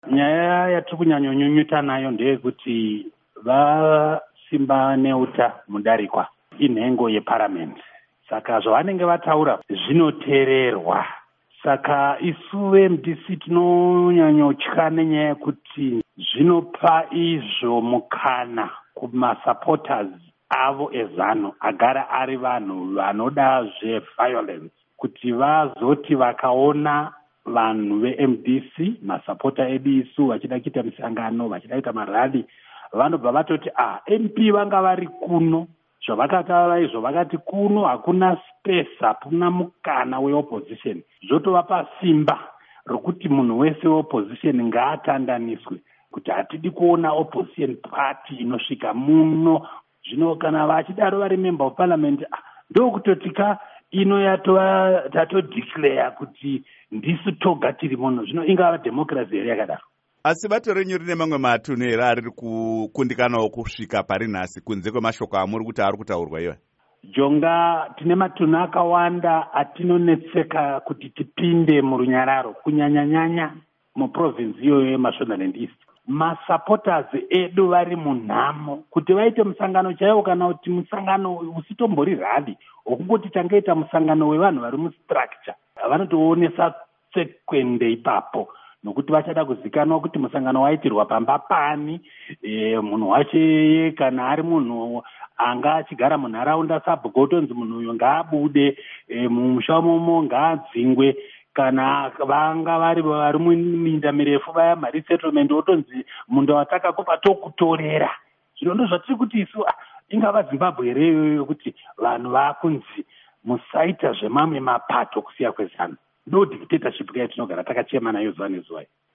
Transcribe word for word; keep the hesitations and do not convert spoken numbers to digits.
Nyaya yatiri kunyanyonyunyuta nayo ndeyekuti vasimba neuta mudarikwa inhengo yeparamende. Saka zvavanenge vataura zvinoteererwa. Saka isu ve-M D C tinonyanyotya nenyaya yekuti zvinopa izvo mukana kumasupporters avo ezano agara ari vanhu vanoda zveviolence, kuti vazoti vakaona vanhu ve-M D C masupporter edu isu vachida kuita misangano, vachida kuita marali, vanobva vatoti ah M P vanga vari kuno, zvavakataura izvo vakati kuno hakuna space, hakuna mukana weopposition. Zvotovapa simba rokuti munhu wese weopposition ngaatandaniswe, kuti hatidi kuona opposition party inosvika muno. Zvino kana vachidaro vari member of parliament, ndokutotika ino yatova tatodeclare kuti ndisu toga tiri muno. Zvino ingava democracy here yakadaro. Asi bato renyu rine mamwe matunhu here ari kukundikanawo kusvika pari nhasi kunze kwemashoko amuri kuti ari kutaurwa iwa? Jonga, tine matunhu akawanda atinonetseka kuti tipinde murunyararo, kunyanyanyanya muprovince iyoyo yeMashonaland East. Masupporters edu vari munhamo kuti vaite musangano chaiwo, kana kuti musangano usitombori rally wokungoti tangaita musangano wevanhu vari mustructure, vanotoonesa sekwende ipapo, nokuti vachada kuzikanwa kuti musangano waitirwa pamba pani, e, munhu wache kana ari munhu anga achigara munharaunda sabhugotonzi munhu uyo ngaabude, e, mumusha momo ngaadzingwe, kana vanga vari vari muminda mirefu vaya mari settlement otonzi munda watakakupa tokutorera. Zvino ndo zvatiri kuti isu ingava Zimbabwe here iyoyo kuti vanhu vakunzi musaita zvemamwe mapato kusiya kwezano. Ndo dictatorship yatinogara takachema nayo zuva nezuva.